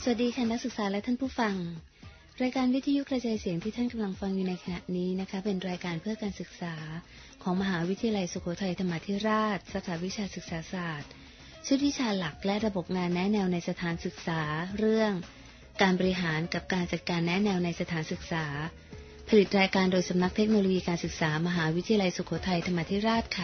สวัสดีค่ะนักศึกษาและท่านผู้ฟังรายการวิทยุกระจายเสียงที่ท่านกำลังฟังอยู่ในขณะนี้นะคะเป็นรายการเพื่อการศึกษาของมหาวิทยาลัยสุโขทัยธรรมาธิราชสาขาวิชาศึกษาศาสตร์ชุดวิชาหลักและระบบงานแนะแนวในสถานศึกษาเรื่องการบริหารกับการจัดการแนะแนวในสถานศึกษาผลิตรายการโดยสำนักเทคโนโลยีการศึกษามหาวิทยาลัยสุโขทัยธรรมาธิราชค่ะ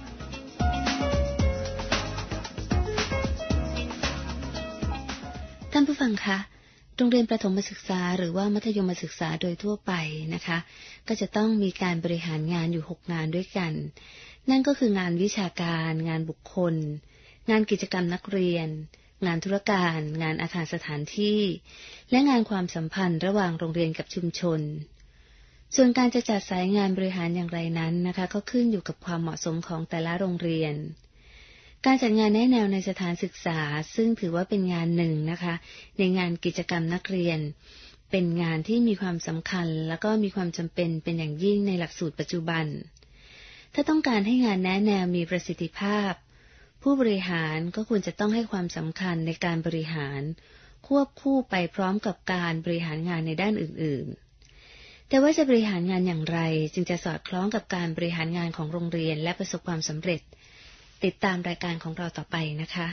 ท่านผู้ฟังคะโรงเรียนประถมศึกษาหรือว่ามัธยมศึกษาโดยทั่วไปนะคะก็จะต้องมีการบริหารงานอยู่6งานด้วยกันนั่นก็คืองานวิชาการงานบุคคลงานกิจกรรมนักเรียนงานธุรการงานอาคารสถานที่และงานความสัมพันธ์ระหว่างโรงเรียนกับชุมชนส่วนการจะจัดสายงานบริหารอย่างไรนั้นนะคะก็ขึ้นอยู่กับความเหมาะสมของแต่ละโรงเรียนการจัดงานแนะแนวในสถานศึกษาซึ่งถือว่าเป็นงานหนึ่งนะคะในงานกิจกรรมนักเรียนเป็นงานที่มีความสำคัญและก็มีความจำเป็นเป็นอย่างยิ่งในหลักสูตรปัจจุบันถ้าต้องการให้งานแนะแนวมีประสิทธิภาพผู้บริหารก็ควรจะต้องให้ความสำคัญในการบริหารควบคู่ไปพร้อมกับการบริหารงานในด้านอื่นๆแต่ว่าจะบริหารงานอย่างไรจึงจะสอดคล้องกับการบริหารงานของโรงเรียนและประสบความสำเร็จติดตามรายการของเราต่อไปนะคะ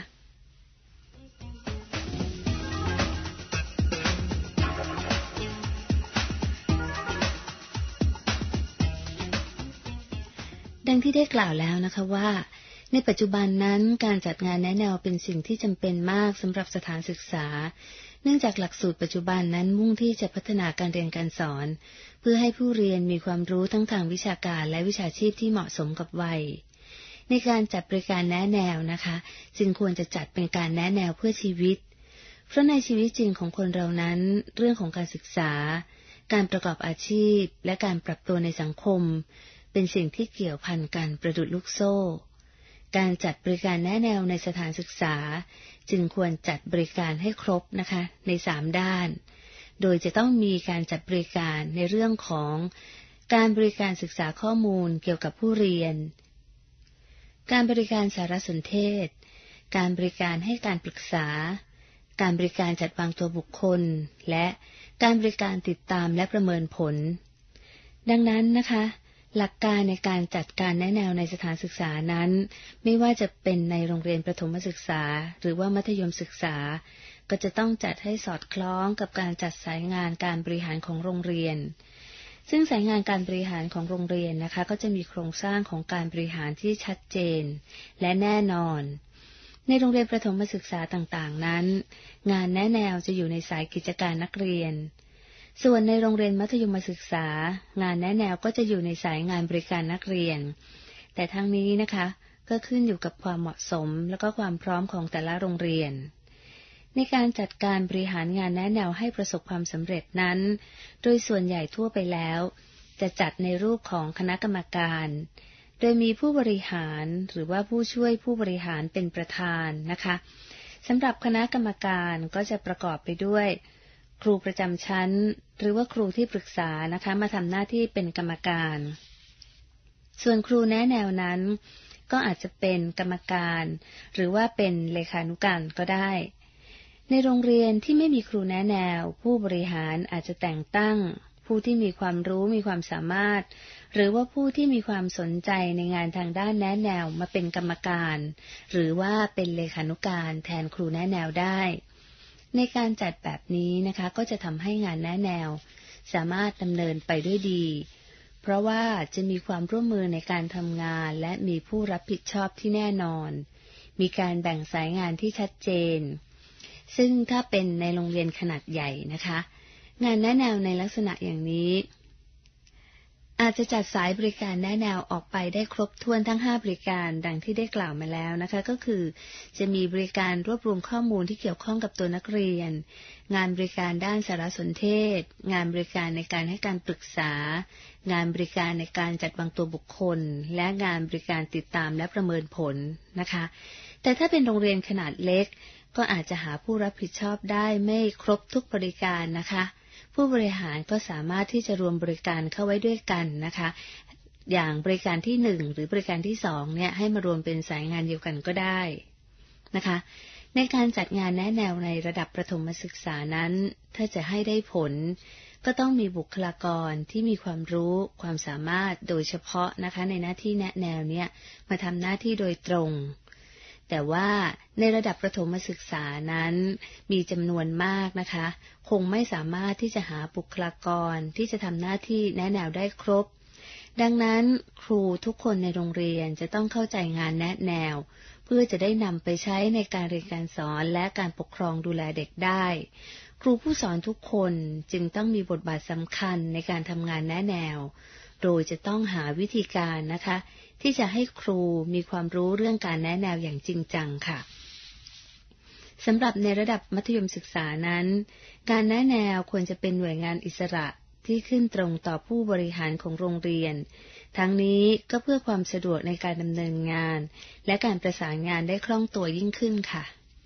ดังที่ได้กล่าวแล้วนะคะว่าในปัจจุบันนั้นการจัดงานแนะแนวเป็นสิ่งที่จำเป็นมากสำหรับสถานศึกษาเนื่องจากหลักสูตรปัจจุบันนั้นมุ่งที่จะพัฒนาการเรียนการสอนเพื่อให้ผู้เรียนมีความรู้ทั้งทางวิชาการและวิชาชีพที่เหมาะสมกับวัยในการจัดบริการแนะแนวนะคะจึงควรจะจัดเป็นการแนะแนวเพื่อชีวิตเพราะในชีวิตจริงของคนเรานั้นเรื่องของการศึกษาการประกอบอาชีพและการปรับตัวในสังคมเป็นสิ่งที่เกี่ยวพันกันประดุจลูกโซ่การจัดบริการแนะแนวในสถานศึกษาจึงควรจัดบริการให้ครบนะคะใน3ด้านโดยจะต้องมีการจัดบริการในเรื่องของการบริการศึกษาข้อมูลเกี่ยวกับผู้เรียนการบริการสารสนเทศการบริการให้การปรึกษาการบริการจัดวางตัวบุคคลและการบริการติดตามและประเมินผลดังนั้นนะคะหลักการในการจัดการแนะแนวในสถานศึกษานั้นไม่ว่าจะเป็นในโรงเรียนประถมศึกษาหรือว่ามัธยมศึกษาก็จะต้องจัดให้สอดคล้องกับการจัดสายงานการบริหารของโรงเรียนซึ่งสายงานการบริหารของโรงเรียนนะคะก็จะมีโครงสร้างของการบริหารที่ชัดเจนและแน่นอนในโรงเรียนประถมศึกษาต่างๆนั้นงานแนะแนวจะอยู่ในสายกิจการนักเรียนส่วนในโรงเรียนมัธยมศึกษางานแนะแนวก็จะอยู่ในสายงานบริการนักเรียนแต่ทั้งนี้นะคะก็ขึ้นอยู่กับความเหมาะสมและก็ความพร้อมของแต่ละโรงเรียนในการจัดการบริหารงานแนะแนวให้ประสบความสำเร็จนั้นโดยส่วนใหญ่ทั่วไปแล้วจะจัดในรูปของคณะกรรมการโดยมีผู้บริหารหรือว่าผู้ช่วยผู้บริหารเป็นประธานนะคะสำหรับคณะกรรมการก็จะประกอบไปด้วยครูประจำชั้นหรือว่าครูที่ปรึกษานะคะมาทำหน้าที่เป็นกรรมการส่วนครูแนะแนวนั้นก็อาจจะเป็นกรรมการหรือว่าเป็นเลขานุการก็ได้ในโรงเรียนที่ไม่มีครูแนะแนวผู้บริหารอาจจะแต่งตั้งผู้ที่มีความรู้มีความสามารถหรือว่าผู้ที่มีความสนใจในงานทางด้านแนะแนวมาเป็นกรรมการหรือว่าเป็นเลขานุการแทนครูแนะแนวได้ในการจัดแบบนี้นะคะก็จะทำให้งานแนะแนวสามารถดำเนินไปด้วยดีเพราะว่าจะมีความร่วมมือในการทำงานและมีผู้รับผิดชอบที่แน่นอนมีการแบ่งสายงานที่ชัดเจนซึ่งถ้าเป็นในโรงเรียนขนาดใหญ่นะคะงานแนะแนวในลักษณะอย่างนี้อาจจะจัดสายบริการแนะแนวออกไปได้ครบถ้วนทั้ง5บริการดังที่ได้กล่าวมาแล้วนะคะก็คือจะมีบริการรวบรวมข้อมูลที่เกี่ยวข้องกับตัวนักเรียนงานบริการด้านสารสนเทศงานบริการในการให้การปรึกษางานบริการในการจัดวางตัวบุคคลและงานบริการติดตามและประเมินผลนะคะแต่ถ้าเป็นโรงเรียนขนาดเล็กก็อาจจะหาผู้รับผิดชอบได้ไม่ครบทุกบริการนะคะผู้บริหารก็สามารถที่จะรวมบริการเข้าไว้ด้วยกันนะคะอย่างบริการที่1หรือบริการที่2เนี่ยให้มารวมเป็นสายงานเดียวกันก็ได้นะคะในการจัดงานแนะแนวในระดับประถมศึกษานั้นถ้าจะให้ได้ผลก็ต้องมีบุคลากรที่มีความรู้ความสามารถโดยเฉพาะนะคะในหน้าที่แนะแนวเนี่ยมาทำหน้าที่โดยตรงแต่ว่าในระดับประถมศึกษานั้นมีจำนวนมากนะคะคงไม่สามารถที่จะหาบุคลากรที่จะทำหน้าที่แนะแนวได้ครบดังนั้นครูทุกคนในโรงเรียนจะต้องเข้าใจงานแนะแนวเพื่อจะได้นำไปใช้ในการเรียนการสอนและการปกครองดูแลเด็กได้ครูผู้สอนทุกคนจึงต้องมีบทบาทสำคัญในการทำงานแนะแนวโดยจะต้องหาวิธีการนะคะที่จะให้ครูมีความรู้เรื่องการแนะแนวอย่างจริงจังค่ะสำหรับในระดับมัธยมศึกษานั้นการแนะแนวควรจะเป็นหน่วยงานอิสระที่ขึ้นตรงต่อผู้บริหารของโรงเรียนทั้งนี้ก็เพื่อความสะดวกในการดำเนินงานและการประสานงานได้คล่องตัวยิ่งขึ้นค่ะ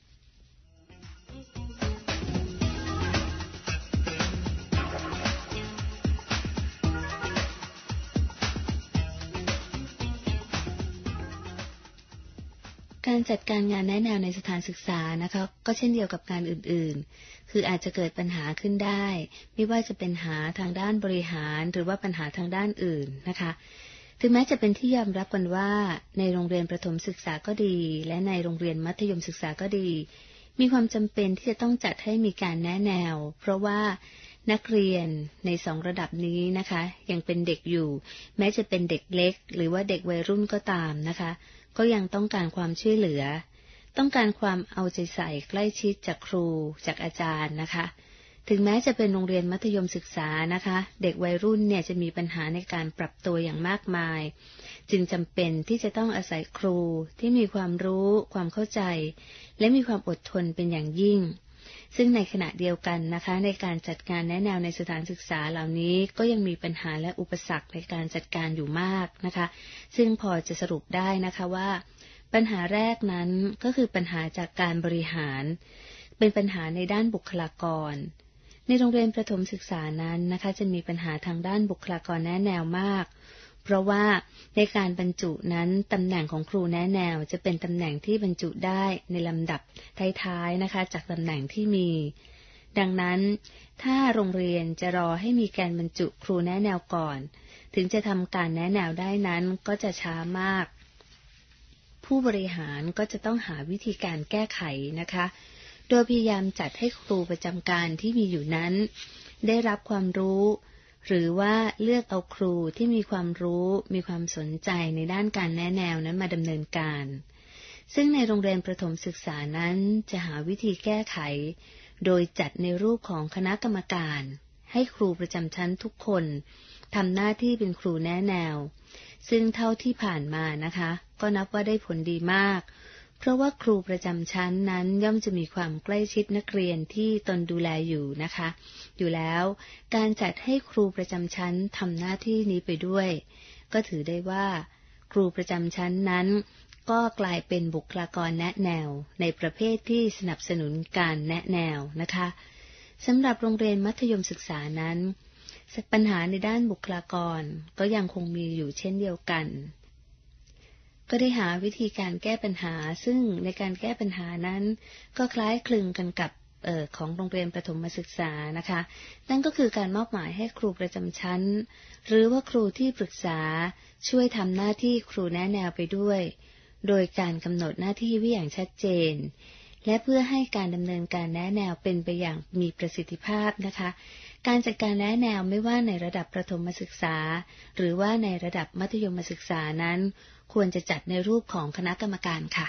การจัดการงานแนะแนวในสถานศึกษานะคะก็เช่นเดียวกับงานอื่นๆคืออาจจะเกิดปัญหาขึ้นได้ไม่ว่าจะเป็นปัญหาทางด้านบริหารหรือว่าปัญหาทางด้านอื่นนะคะถึงแม้จะเป็นที่ยอมรับกันว่าในโรงเรียนประถมศึกษาก็ดีและในโรงเรียนมัธยมศึกษาก็ดีมีความจำเป็นที่จะต้องจัดให้มีการแนะแนวเพราะว่านักเรียนใน2ระดับนี้นะคะยังเป็นเด็กอยู่แม้จะเป็นเด็กเล็กหรือว่าเด็กวัยรุ่นก็ตามนะคะก็ยังต้องการความช่วยเหลือต้องการความเอาใจใส่ใกล้ชิดจากครูจากอาจารย์นะคะถึงแม้จะเป็นโรงเรียนมัธยมศึกษานะคะเด็กวัยรุ่นเนี่ยจะมีปัญหาในการปรับตัวอย่างมากมายจึงจำเป็นที่จะต้องอาศัยครูที่มีความรู้ความเข้าใจและมีความอดทนเป็นอย่างยิ่งซึ่งในขณะเดียวกันนะคะในการจัดการแนะแนวในสถานศึกษาเหล่านี้ก็ยังมีปัญหาและอุปสรรคในการจัดการอยู่มากนะคะซึ่งพอจะสรุปได้นะคะว่าปัญหาแรกนั้นก็คือปัญหาจากการบริหารเป็นปัญหาในด้านบุคลากรในโรงเรียนประถมศึกษานั้นนะคะจะมีปัญหาทางด้านบุคลากรแนะแนวมากเพราะว่าในการบรรจุนั้นตำแหน่งของครูแนะแนวจะเป็นตำแหน่งที่บรรจุได้ในลำดับท้ายๆนะคะจากตำแหน่งที่มีดังนั้นถ้าโรงเรียนจะรอให้มีการบรรจุครูแนะแนวก่อนถึงจะทำการแนะแนวได้นั้นก็จะช้ามากผู้บริหารก็จะต้องหาวิธีการแก้ไขนะคะโดยพยายามจัดให้ครูประจำการที่มีอยู่นั้นได้รับความรู้หรือว่าเลือกเอาครูที่มีความรู้มีความสนใจในด้านการแนะแนวนั้นมาดำเนินการซึ่งในโรงเรียนประถมศึกษานั้นจะหาวิธีแก้ไขโดยจัดในรูปของคณะกรรมการให้ครูประจำชั้นทุกคนทำหน้าที่เป็นครูแนะแนวซึ่งเท่าที่ผ่านมานะคะก็นับว่าได้ผลดีมากเพราะว่าครูประจำชั้นนั้นย่อมจะมีความใกล้ชิดนักเรียนที่ตนดูแลอยู่นะคะอยู่แล้วการจัดให้ครูประจำชั้นทำหน้าที่นี้ไปด้วยก็ถือได้ว่าครูประจำชั้นนั้นก็กลายเป็นบุคลากรแนะแนวในประเภทที่สนับสนุนการแนะแนวนะคะสำหรับโรงเรียนมัธยมศึกษานั้นปัญหาในด้านบุคลากรก็ยังคงมีอยู่เช่นเดียวกันก็ได้หาวิธีการแก้ปัญหาซึ่งในการแก้ปัญหานั้นก็คล้ายคลึงกันกับของโรงเรียนประถมศึกษานะคะนั่นก็คือการมอบหมายให้ครูประจำชั้นหรือว่าครูที่ปรึกษาช่วยทำหน้าที่ครูแนะแนวไปด้วยโดยการกำหนดหน้าที่ไว้อย่างชัดเจนและเพื่อให้การดำเนินการแนะแนวเป็นไปอย่างมีประสิทธิภาพนะคะการจัดการแนะแนวไม่ว่าในระดับประถมศึกษาหรือว่าในระดับมัธยมศึกษานั้นควรจะจัดในรูปของคณะกรรมการค่ะ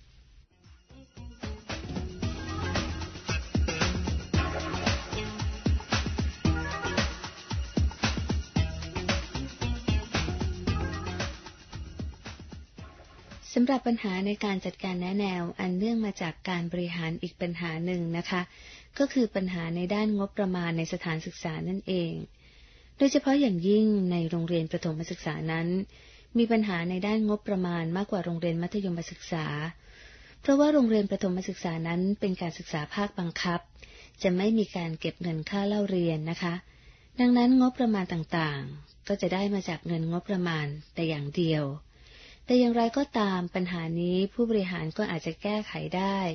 สำหรับปัญหาในการจัดการแนะแนวอันเนื่องมาจากการบริหารอีกปัญหาหนึ่งนะคะก็คือปัญหาในด้านงบประมาณในสถานศึกษานั่นเองโดยเฉพาะอย่างยิ่งในโรงเรียนประถมศึกษานั้นมีปัญหาในด้านงบประมาณมากกว่าโรงเรียนมัธยมศึกษาเพราะว่าโรงเรียนประถมศึกษานั้นเป็นการศึกษาภาคบังคับจะไม่มีการเก็บเงินค่าเล่าเรียนนะคะดังนั้นงบประมาณต่างๆก็จะได้มาจากเงินงบประมาณแต่อย่างเดียวแต่อย่างไรก็ตามปัญหานี้ผู้บริหารก็อาจจะแก้ไขได้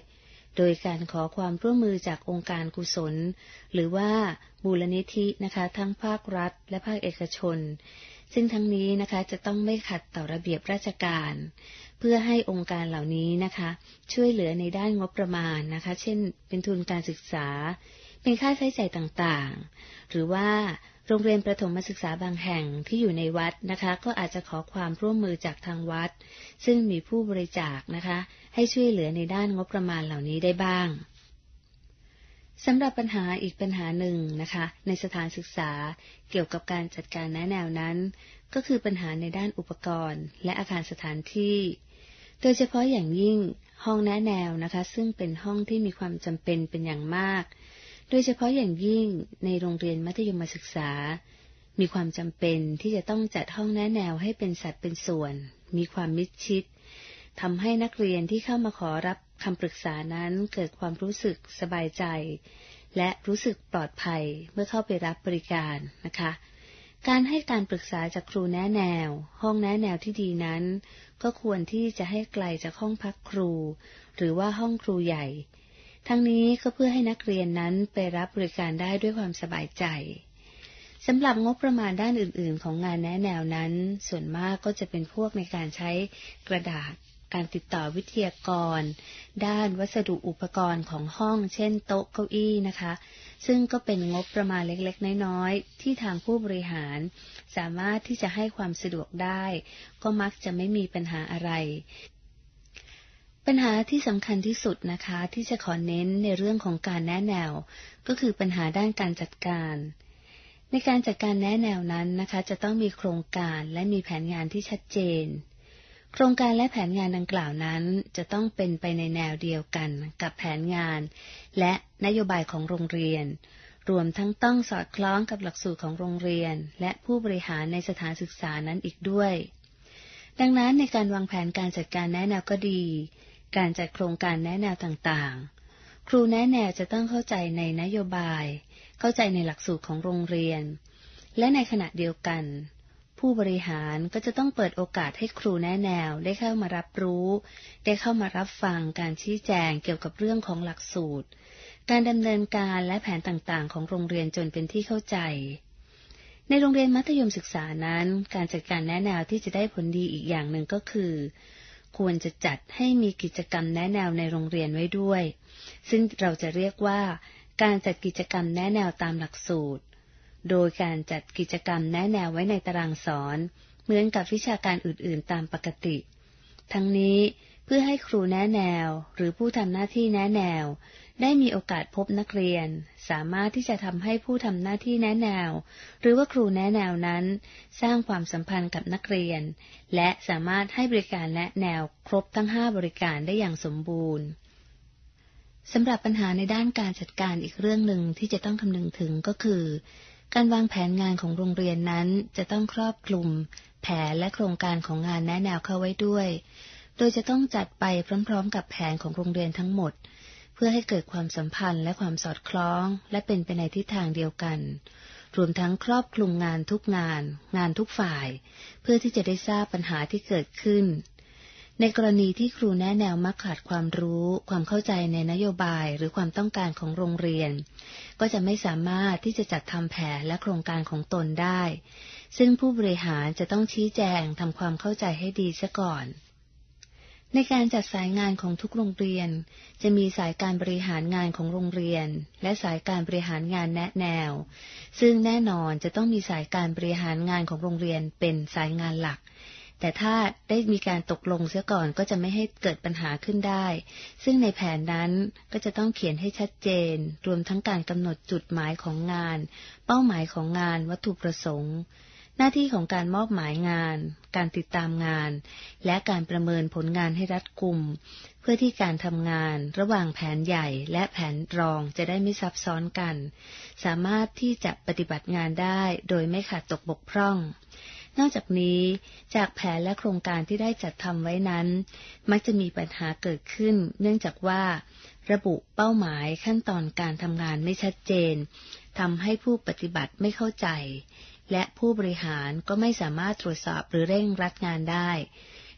โดยการขอความร่วมมือจากองค์การกุศลหรือว่ามูลนิธินะคะทั้งภาครัฐและภาคเอกชนซึ่งทั้งนี้นะคะจะต้องไม่ขัดต่อระเบียบราชการเพื่อให้องค์การเหล่านี้นะคะช่วยเหลือในด้านงบประมาณนะคะเช่นเป็นทุนการศึกษาเป็นค่าใช้จ่ายต่างๆหรือว่าโรงเรียนประถมศึกษาบางแห่งที่อยู่ในวัดนะคะก็อาจจะขอความร่วมมือจากทางวัดซึ่งมีผู้บริจาคนะคะให้ช่วยเหลือในด้านงบประมาณเหล่านี้ได้บ้างสำหรับปัญหาอีกปัญหาหนึ่งนะคะในสถานศึกษาเกี่ยวกับการจัดการแนะแนวนั้นก็คือปัญหาในด้านอุปกรณ์และอาคารสถานที่โดยเฉพาะอย่างยิ่งห้องแนะแนวนะคะซึ่งเป็นห้องที่มีความจำเป็นเป็นอย่างมากโดยเฉพาะอย่างยิ่งในโรงเรียนมัธยมศึกษามีความจำเป็นที่จะต้องจัดห้องแนะแนวให้เป็นสัดเป็นส่วนมีความมิดชิดทำให้นักเรียนที่เข้ามาขอรับคำปรึกษานั้นเกิดความรู้สึกสบายใจและรู้สึกปลอดภัยเมื่อเข้าไปรับบริการนะคะการให้การปรึกษาจากครูแนะแนวห้องแนะแนวที่ดีนั้นก็ควรที่จะให้ไกลจากห้องพักครูหรือว่าห้องครูใหญ่ทั้งนี้ก็เพื่อให้นักเรียนนั้นไปรับบริการได้ด้วยความสบายใจสำหรับงบประมาณด้านอื่นๆของงานแนะแนวนั้นส่วนมากก็จะเป็นพวกในการใช้กระดาษการติดต่อวิทยากรด้านวัสดุอุปกรณ์ของห้องเช่นโต๊ะเก้าอี้นะคะซึ่งก็เป็นงบประมาณเล็กๆน้อยๆที่ทางผู้บริหารสามารถที่จะให้ความสะดวกได้ก็มักจะไม่มีปัญหาอะไรปัญหาที่สำคัญที่สุดนะคะที่จะขอเน้นในเรื่องของการแนะแนวก็คือปัญหาด้านการจัดการในการจัดการแนะแนวนั้นนะคะจะต้องมีโครงการและมีแผนงานที่ชัดเจนโครงการและแผนงานดังกล่าวนั้นจะต้องเป็นไปในแนวเดียวกันกับแผนงานและนโยบายของโรงเรียนรวมทั้งต้องสอดคล้องกับหลักสูตรของโรงเรียนและผู้บริหารในสถานศึกษานั้นอีกด้วยดังนั้นในการวางแผนการจัดการแนะแนวก็ดีการจัดโครงการแนะแนวต่างๆครูแนะแนวจะต้องเข้าใจในนโยบายเข้าใจในหลักสูตรของโรงเรียนและในขณะเดียวกันผู้บริหารก็จะต้องเปิดโอกาสให้ครูแนะแนวได้เข้ามารับรู้ได้เข้ามารับฟังการชี้แจงเกี่ยวกับเรื่องของหลักสูตรการดำเนินการและแผนต่างๆของโรงเรียนจนเป็นที่เข้าใจในโรงเรียนมัธยมศึกษานั้นการจัดการแนะแนวที่จะได้ผลดีอีกอย่างหนึ่งก็คือควรจะจัดให้มีกิจกรรมแนะแนวในโรงเรียนไว้ด้วยซึ่งเราจะเรียกว่าการจัดกิจกรรมแนะแนวตามหลักสูตรโดยการจัดกิจกรรมแนะแนวไว้ในตารางสอนเหมือนกับวิชาการอื่นๆตามปกติทั้งนี้เพื่อให้ครูแนะแนวหรือผู้ทำหน้าที่แนะแนวได้มีโอกาสพบนักเรียนสามารถที่จะทำให้ผู้ทำหน้าที่แนะแนวหรือว่าครูแนะแนวนั้นสร้างความสัมพันธ์กับนักเรียนและสามารถให้บริการแนะแนวครบทั้ง5บริการได้อย่างสมบูรณ์สำหรับปัญหาในด้านการจัดการอีกเรื่องหนึ่งที่จะต้องคำนึงถึงก็คือการวางแผนงานของโรงเรียนนั้นจะต้องครอบคลุมแผนและโครงการของงานแนะแนวเข้าไว้ด้วยโดยจะต้องจัดไปพร้อมๆกับแผนของโรงเรียนทั้งหมดเพื่อให้เกิดความสัมพันธ์และความสอดคล้องและเป็นไปในทิศทางเดียวกันรวมทั้งครอบคลุมงานทุกงานทุกฝ่ายเพื่อที่จะได้ทราบปัญหาที่เกิดขึ้นในกรณีที่ครูแนะแนวมักขาดความรู้ความเข้าใจในนโยบายหรือความต้องการของโรงเรียนก็จะไม่สามารถที่จะจัดทำแผนและโครงการของตนได้ซึ่งผู้บริหารจะต้องชี้แจงทำความเข้าใจให้ดีซะก่อนในการจัดสายงานของทุกโรงเรียนจะมีสายการบริหารงานของโรงเรียนและสายการบริหารงานแนะแนวซึ่งแน่นอนจะต้องมีสายการบริหารงานของโรงเรียนเป็นสายงานหลักแต่ถ้าได้มีการตกลงเสียก่อนก็จะไม่ให้เกิดปัญหาขึ้นได้ซึ่งในแผนนั้นก็จะต้องเขียนให้ชัดเจนรวมทั้งการกำหนดจุดหมายของงานเป้าหมายของงานวัตถุประสงค์หน้าที่ของการมอบหมายงานการติดตามงานและการประเมินผลงานให้รัดกุมเพื่อที่การทำงานระหว่างแผนใหญ่และแผนรองจะได้ไม่ซับซ้อนกันสามารถที่จะปฏิบัติงานได้โดยไม่ขาดตกบกพร่องนอกจากนี้จากแผนและโครงการที่ได้จัดทำไว้นั้นมักจะมีปัญหาเกิดขึ้นเนื่องจากว่าระบุเป้าหมายขั้นตอนการทำงานไม่ชัดเจนทำให้ผู้ปฏิบัติไม่เข้าใจและผู้บริหารก็ไม่สามารถตรวจสอบหรือเร่งรัดงานได้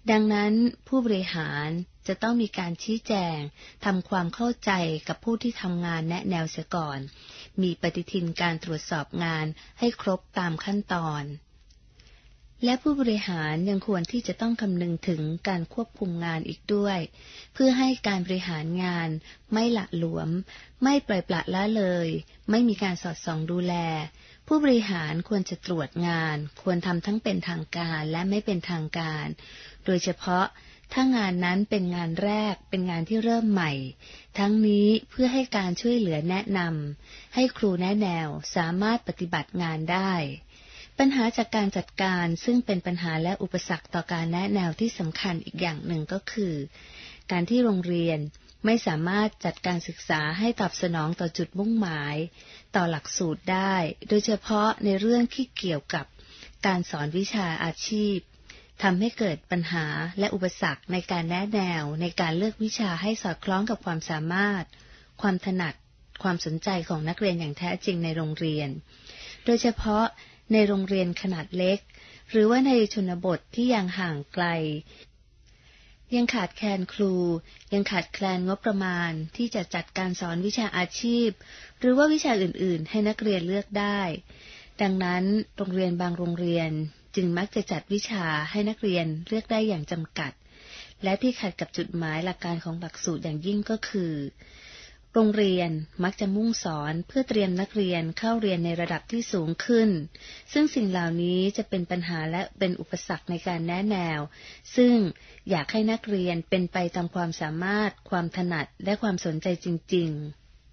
ดังนั้นผู้บริหารจะต้องมีการชี้แจงทำความเข้าใจกับผู้ที่ทำงานแนะแนวเสียก่อนมีปฏิทินการตรวจสอบงานให้ครบตามขั้นตอนและผู้บริหารยังควรที่จะต้องคำนึงถึงการควบคุมงานอีกด้วยเพื่อให้การบริหารงานไม่หละหลวมไม่ปล่อยปละละเลยไม่มีการสอดส่องดูแลผู้บริหารควรจะตรวจงานควรทำทั้งเป็นทางการและไม่เป็นทางการโดยเฉพาะถ้างานนั้นเป็นงานแรกเป็นงานที่เริ่มใหม่ทั้งนี้เพื่อให้การช่วยเหลือแนะนำให้ครูแนะแนวสามารถปฏิบัติงานได้ปัญหาจากการจัดการซึ่งเป็นปัญหาและอุปสรรคต่อการแนะแนวที่สำคัญอีกอย่างหนึ่งก็คือการที่โรงเรียนไม่สามารถจัดการศึกษาให้ตอบสนองต่อจุดมุ่งหมายต่อหลักสูตรได้โดยเฉพาะในเรื่องที่เกี่ยวกับการสอนวิชาอาชีพทำให้เกิดปัญหาและอุปสรรคในการแนะแนวในการเลือกวิชาให้สอดคล้องกับความสามารถความถนัดความสนใจของนักเรียนอย่างแท้จริงในโรงเรียนโดยเฉพาะในโรงเรียนขนาดเล็กหรือว่าในชนบทที่ยังห่างไกลยังขาดแคลนครูยังขาดแคลนงบประมาณที่จะจัดการสอนวิชาอาชีพหรือว่าวิชาอื่นๆให้นักเรียนเลือกได้ดังนั้นโรงเรียนบางโรงเรียนจึงมักจะจัดวิชาให้นักเรียนเลือกได้อย่างจำกัดและที่ขัดกับจุดหมายหลักการของหลักสูตรอย่างยิ่งก็คือโรงเรียนมักจะมุ่งสอนเพื่อเตรียมนักเรียนเข้าเรียนในระดับที่สูงขึ้นซึ่งสิ่งเหล่านี้จะเป็นปัญหาและเป็นอุปสรรคในการแนะแนวซึ่งอยากให้นักเรียนเป็นไปตามความสามารถความถนัดและความสนใจจริงๆ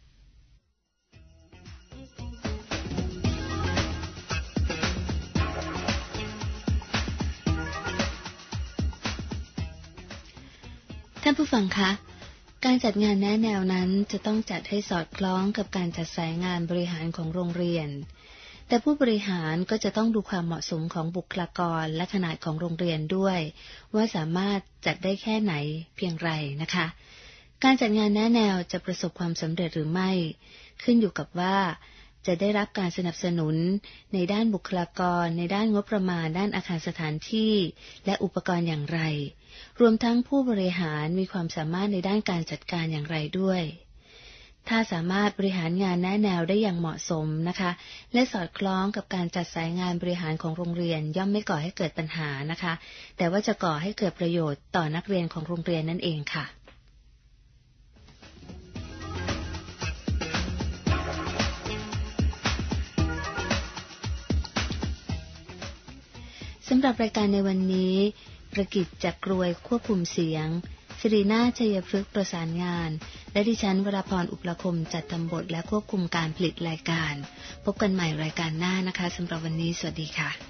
ท่านผู้ฟังคะการจัดงานแนะแนวนั้นจะต้องจัดให้สอดคล้องกับการจัดสายงานบริหารของโรงเรียนแต่ผู้บริหารก็จะต้องดูความเหมาะสมของบุคลากรและขนาดของโรงเรียนด้วยว่าสามารถจัดได้แค่ไหนเพียงไรนะคะการจัดงานแนะแนวจะประสบความสำเร็จหรือไม่ขึ้นอยู่กับว่าจะได้รับการสนับสนุนในด้านบุคลากรในด้านงบประมาณด้านอาคารสถานที่และอุปกรณ์อย่างไรรวมทั้งผู้บริหารมีความสามารถในด้านการจัดการอย่างไรด้วยถ้าสามารถบริหารงานแนะแนวได้อย่างเหมาะสมนะคะและสอดคล้องกับการจัดสายงานบริหารของโรงเรียนย่อมไม่ก่อให้เกิดปัญหานะคะแต่ว่าจะก่อให้เกิดประโยชน์ต่อนักเรียนของโรงเรียนนั่นเองค่ะสำหรับรายการในวันนี้ประกิจจากกรวยควบคุมเสียงศิรินาถ ชัยพฤกษ์ประสานงานและดิฉันวราพร อุปลคมจัดทำบทและควบคุมการผลิตรายการพบกันใหม่รายการหน้านะคะสำหรับวันนี้สวัสดีค่ะ